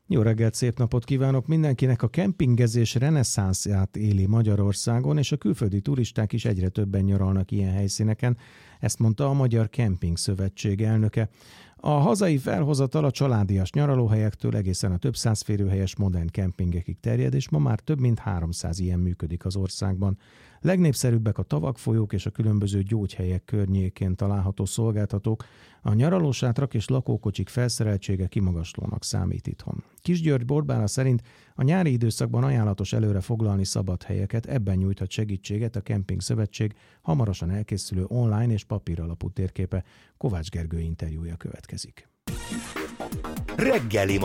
Jó reggelt, szép napot kívánok mindenkinek! A kempingezés reneszánszját éli Magyarországon, és a külföldi turisták is egyre többen nyaralnak ilyen helyszíneken, ezt mondta a Magyar Kemping Szövetség elnöke. A hazai felhozatal a családias nyaralóhelyektől egészen a több száz férőhelyes modern kempingekig terjed, és ma már több mint 300 ilyen működik az országban. Legnépszerűbbek a tavak, folyók és a különböző gyógyhelyek környékén található szolgáltatók. A nyaralósátrak és lakókocsik felszereltsége kimagaslónak számít itthon. Kisgyörgy Borbála szerint a nyári időszakban ajánlatos előre foglalni szabad helyeket, ebben nyújthat segítséget a Kemping Szövetség hamarosan elkészülő online és papíralapú térképe. Kovács Gergő interjúja következik. Reggeli